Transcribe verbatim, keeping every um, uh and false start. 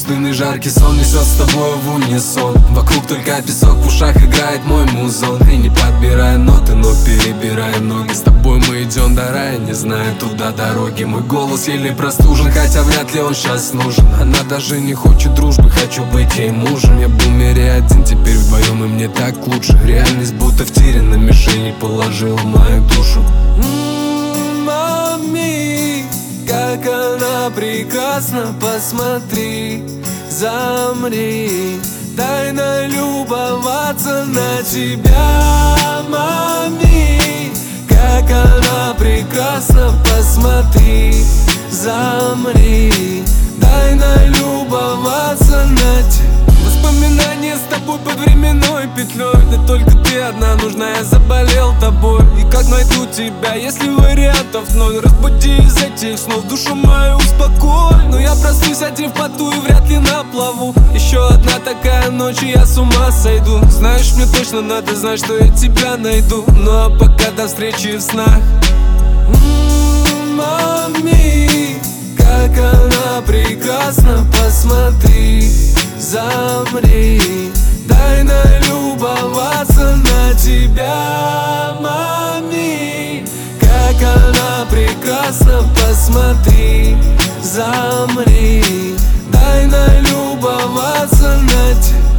единственный жаркий сон несет с тобой в унисон. Вокруг только песок, в ушах играет мой музон. И не подбирая ноты, но перебирая ноги. С тобой мы идем до рая, не зная туда дороги. Мой голос еле простужен, хотя вряд ли он сейчас нужен. Она даже не хочет дружбы, хочу быть ей мужем. Я был в мире один, теперь вдвоем, и мне так лучше. Реальность будто в тире на мишени положила мою душу. Мами, как она прекрасна, посмотри, замри, дай налюбоваться на тебя. Мами, как она прекрасна, посмотри, замри, дай налюбоваться на тебя. Воспоминания с тобой под временной петлей. Да только ты одна нужна, я заболел тобой. И как найду тебя, если вариантов ноль? Разбуди из этих снов, душу мою успокой. Но я проснусь один в поту и вряд ли на плаву. Еще одна такая ночь, и я с ума сойду. Знаешь, мне точно надо знать, что я тебя найду. Ну а пока до встречи в снах. Мами, как она прекрасна, посмотри, замри, дай налюбоваться на тебя. Мами, как она прекрасна, посмотри, замри, дай налюбоваться на тебя.